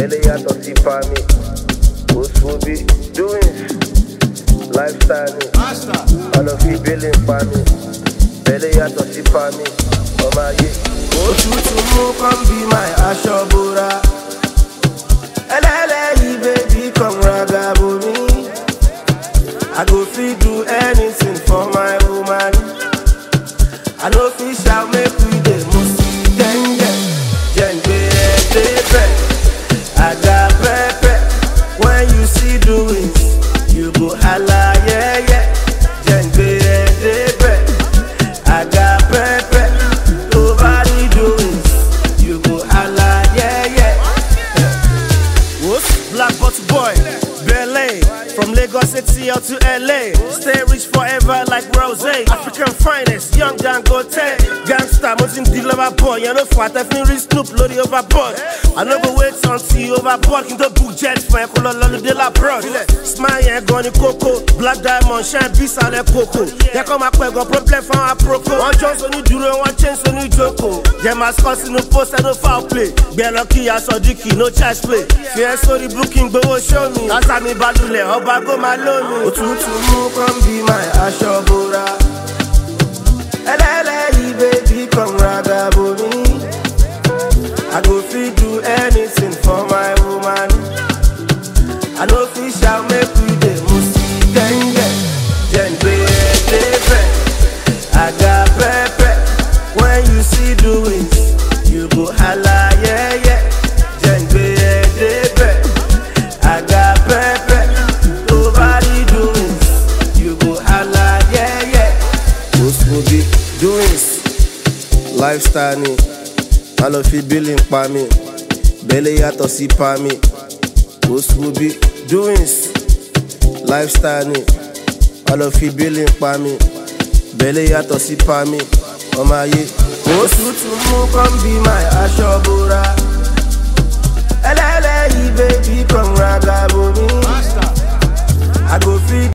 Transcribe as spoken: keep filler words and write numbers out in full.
bẹ́lẹ̀ yàtọ̀ sí pa mi. Oṣubi doings, lifestyle ni. Ọlọ́fi bẹ́lẹ̀ ń pa mi. Bẹ́lẹ̀ yàtọ̀ sí pa mi. Ọmọ ayé. Òtútù mú come be my aṣọ bora. Ẹlẹ́lẹ́yìí baby come ragabo mi. I go fit do anything for my woman. I no fit shout make we dey move genge. Jengbe ẹ̀dẹ́fẹ̀, àga pẹ́pẹ́. When you see doings, you go hala yẹ́yẹ́. Jengbe ẹ̀dẹ́fẹ̀, àga pẹ́pẹ́. Nobody doings, you go hala yẹ́yẹ́. What's Black Bottle Boy, Belay. From Lagos City out to L A, stay rich forever like Rose. African finest, young Dangote. Gangsta, mountain deal overboard. You know for definitely Snoop, loaded overboard. I no go wait until you overboard. Can the book jet for a color de la broad. Smile and gone coco, black diamond, shine peace and a coco. Here come a quick problem for a proco. One chance on you duro, one chance on you joko. Yeah, my scores no post and no foul play. Be lucky as a dicky, no charge play. Fear sorry booking, but show me. As I me badule, Obago Malone. Òtútù mú come be my aṣọ bora. Ẹlẹ́lẹ́yìí baby come ragabo mi. I go fit do anything for my woman. I no fit shout make we dey move genge. Jengbe ẹ̀dẹ́fẹ̀, àga pẹ́pẹ́. When you see doings, you go hala yẹ́yẹ́. Jengbe ẹ̀dẹ́fẹ̀, àga pẹ́pẹ́. Nobody doings, you go hala yẹ́yẹ́. Oṣubi doings, lifestyle ni. Ọlọ́fi bẹ́lẹ̀ ń pa mi. Bẹ́lẹ̀ yàtọ̀ sí pa mi. Oṣubi doings, lifestyle ni. Ọlọ́fi bẹ́lẹ̀ ń pa mi. Bẹ́lẹ̀ yàtọ̀ sí pa mi. Ọmọ ayé. Òtútù mú come be my aṣọ bora.